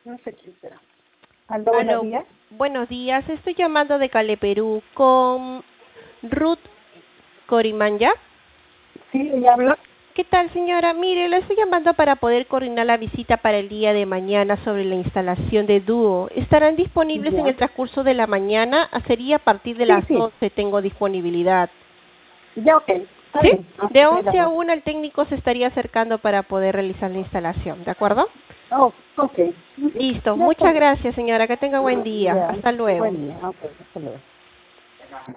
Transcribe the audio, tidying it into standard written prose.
No sé quién será. Aló, buenos Aló, días. buenos días. Estoy llamando de Cale, Perú, con Ruth Corimanya. Sí, ella habla. ¿Qué tal, señora? Mire, la estoy llamando para poder coordinar la visita para el día de mañana sobre la instalación de dúo. ¿Estarán disponibles en Ya. el transcurso de la mañana? Sería a partir de Sí, las sí. 11, tengo disponibilidad. Ya, ok. Está ¿Sí? bien. De Así 11 a quedamos. 1 el técnico se estaría acercando para poder realizar la instalación, ¿de acuerdo? Oh, ok. Ujú. Listo. Ya está Muchas bien. gracias, señora. Que tenga buen día. Ya. Hasta luego. Buen día. Ok, hasta luego.